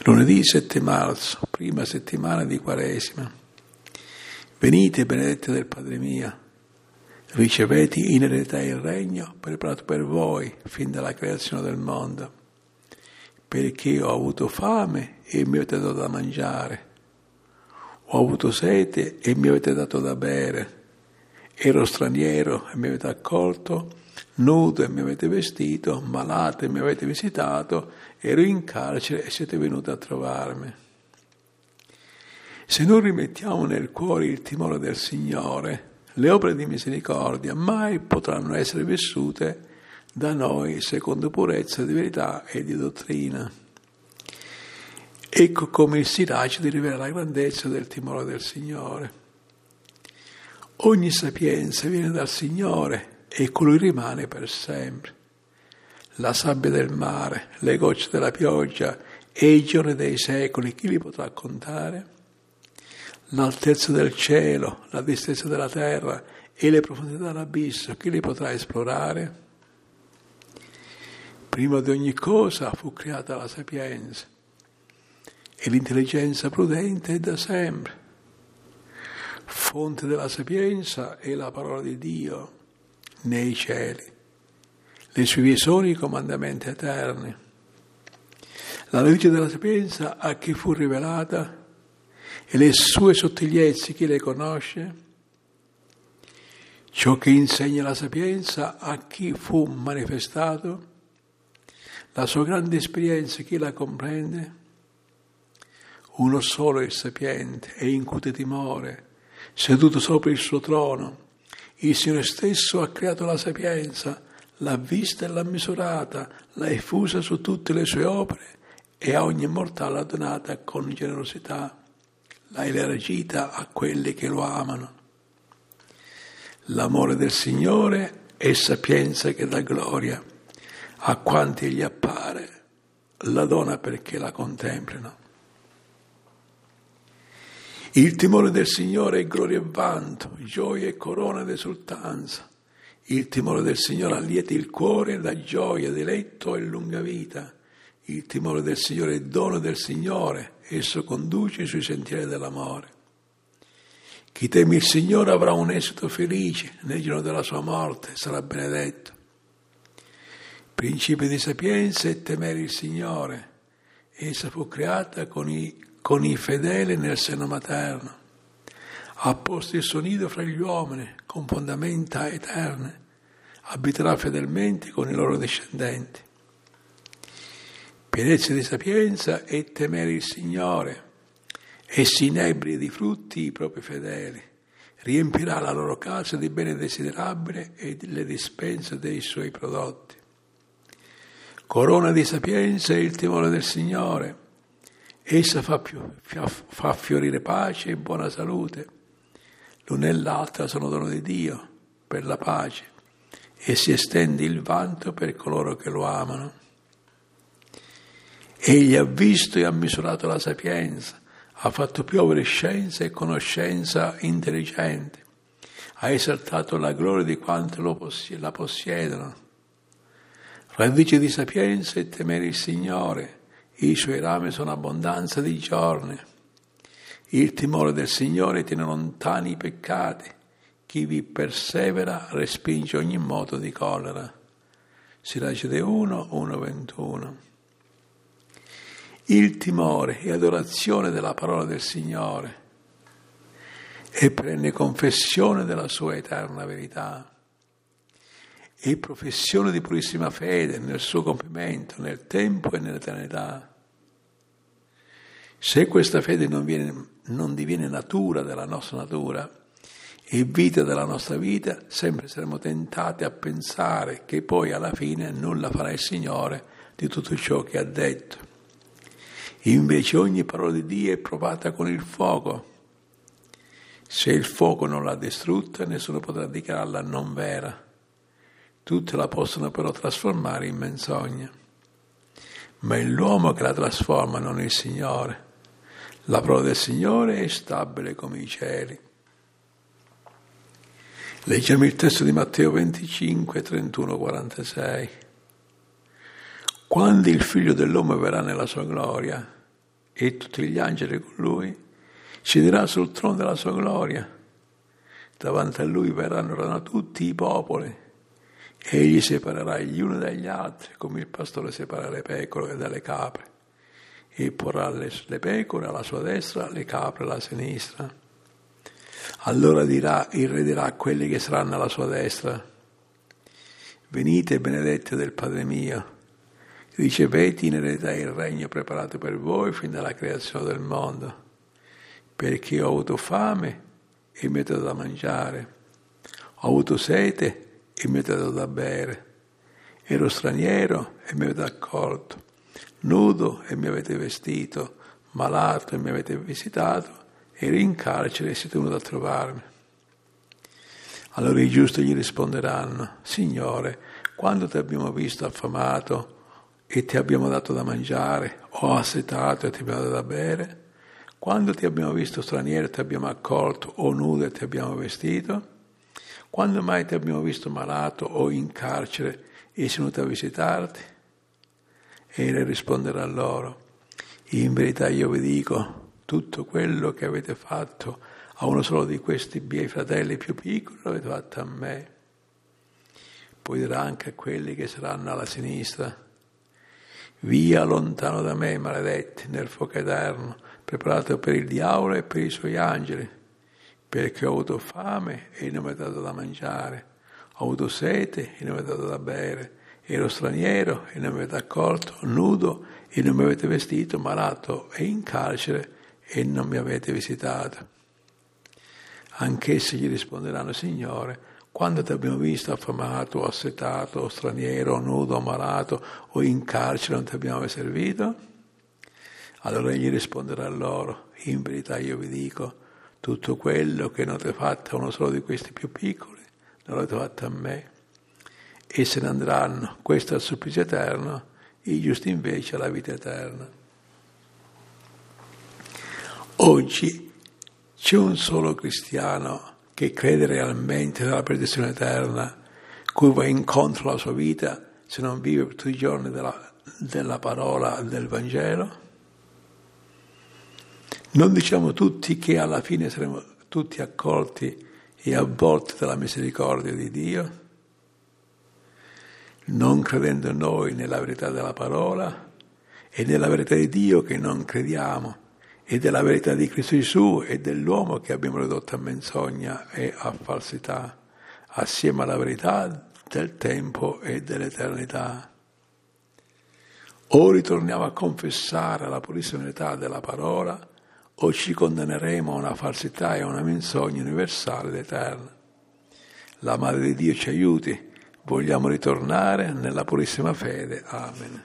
Lunedì 7 marzo, prima settimana di Quaresima. Venite, benedetti del Padre mio, ricevete in eredità il regno preparato per voi fin dalla creazione del mondo, perché ho avuto fame e mi avete dato da mangiare, ho avuto sete e mi avete dato da bere, ero straniero e mi avete accolto, nudo e mi avete vestito, malato e mi avete visitato, ero in carcere e siete venuti a trovarmi. Se non rimettiamo nel cuore il timore del Signore, le opere di misericordia mai potranno essere vissute da noi secondo purezza di verità e di dottrina. Ecco come il Siracide rivela la grandezza del timore del Signore. Ogni sapienza viene dal Signore e colui rimane per sempre. La sabbia del mare, le gocce della pioggia e i giorni dei secoli, chi li potrà contare? L'altezza del cielo, la distesa della terra e le profondità dell'abisso, chi li potrà esplorare? Prima di ogni cosa fu creata la sapienza e l'intelligenza prudente è da sempre. Fonte della sapienza è la parola di Dio nei cieli. Le sue vie sono i comandamenti eterni. La legge della sapienza a chi fu rivelata e le sue sottigliezze chi le conosce? Ciò che insegna la sapienza a chi fu manifestato? La sua grande esperienza chi la comprende? Uno solo è il sapiente e incute timore, seduto sopra il suo trono. Il Signore stesso ha creato la sapienza, l'ha vista e l'ha misurata, l'ha effusa su tutte le sue opere e a ogni mortale l'ha donata con generosità. L'ha elargita a quelli che lo amano. L'amore del Signore è sapienza che dà gloria a quanti gli appare, la dona perché la contemplino. Il timore del Signore è gloria e vanto, gioia e corona ed esultanza. Il timore del Signore allieta il cuore, dà gioia, diletto e lunga vita. Il timore del Signore è dono del Signore, esso conduce sui sentieri dell'amore. Chi teme il Signore avrà un esito felice, nel giorno della sua morte sarà benedetto. Principio di sapienza è temere il Signore. Essa fu creata con i fedeli nel seno materno. Ha posto il suo nido fra gli uomini, con fondamenta eterne. Abiterà fedelmente con i loro discendenti. Pienezza di sapienza è temere il Signore. Essi inebri di frutti i propri fedeli. Riempirà la loro casa di bene desiderabile e le dispense dei suoi prodotti. Corona di sapienza è il timore del Signore. Essa fa fiorire pace e buona salute. L'una e l'altra sono dono di Dio per la pace e si estende il vanto per coloro che lo amano. Egli ha visto e ha misurato la sapienza, ha fatto piovere scienza e conoscenza intelligente, ha esaltato la gloria di quanti la possiedono. Radice di sapienza è temere il Signore, i suoi rami sono abbondanza di giorni. Il timore del Signore tiene lontani i peccati, chi vi persevera respinge ogni moto di collera. Siracide 1:21. Il timore è adorazione della parola del Signore e perenne confessione della sua eterna verità. È professione di purissima fede nel suo compimento, nel tempo e nell'eternità. Se questa fede non diviene natura della nostra natura e vita della nostra vita, sempre saremo tentati a pensare che poi alla fine nulla farà il Signore di tutto ciò che ha detto. Invece ogni parola di Dio è provata con il fuoco. Se il fuoco non l'ha distrutta, nessuno potrà dichiararla non vera. Tutte la possono però trasformare in menzogna. Ma è l'uomo che la trasforma, non il Signore. La parola del Signore è stabile come i cieli. Leggiamo il testo di Matteo 25, 31, 46. Quando il Figlio dell'uomo verrà nella sua gloria e tutti gli angeli con lui, siederà sul trono della sua gloria. Davanti a lui verranno tutti i popoli. Egli separerà gli uni dagli altri, come il pastore separa le pecore dalle capre, e porrà le pecore alla sua destra, le capre alla sinistra. Allora il re dirà a quelli che saranno alla sua destra: venite benedetti del Padre mio, ricevete in eredità il regno preparato per voi fin dalla creazione del mondo, perché ho avuto fame e mi avete dato da mangiare, ho avuto sete e mi avete dato da bere, ero straniero e mi avete accolto, nudo e mi avete vestito, malato e mi avete visitato, ero in carcere e siete venuti a trovarmi. Allora i giusti gli risponderanno: Signore, quando ti abbiamo visto affamato e ti abbiamo dato da mangiare, o assetato e ti abbiamo dato da bere? Quando ti abbiamo visto straniero e ti abbiamo accolto, o nudo e ti abbiamo vestito? Quando mai ti abbiamo visto malato o in carcere e sei venuto a visitarti? E Egli risponderà loro: in verità io vi dico, tutto quello che avete fatto a uno solo di questi miei fratelli più piccoli l'avete fatto a me. Poi dirà anche a quelli che saranno alla sinistra: via lontano da me, maledetti, nel fuoco eterno, preparato per il diavolo e per i suoi angeli, perché ho avuto fame e non mi avete dato da mangiare, ho avuto sete e non mi avete dato da bere, ero straniero e non mi avete accolto, nudo e non mi avete vestito, malato e in carcere e non mi avete visitato. Anch'essi gli risponderanno: Signore, quando ti abbiamo visto affamato o assetato o straniero o nudo o malato o in carcere non ti abbiamo mai servito? Allora egli risponderà loro: in verità io vi dico, tutto quello che non avete fatto a uno solo di questi più piccoli non l'avete fatto a me. E se ne andranno, questo è il supplizio eterno, i giusti invece alla vita eterna. Oggi c'è un solo cristiano che crede realmente nella perdizione eterna, cui va incontro alla sua vita se non vive tutti i giorni della parola del Vangelo? Non diciamo tutti che alla fine saremo tutti accolti e avvolti dalla misericordia di Dio? Non credendo noi nella verità della parola e nella verità di Dio che non crediamo, e della verità di Cristo Gesù e dell'uomo che abbiamo ridotto a menzogna e a falsità, assieme alla verità del tempo e dell'eternità. O ritorniamo a confessare la purissima verità della parola, o ci condanneremo a una falsità e a una menzogna universale ed eterna. La Madre di Dio ci aiuti, vogliamo ritornare nella purissima fede. Amen.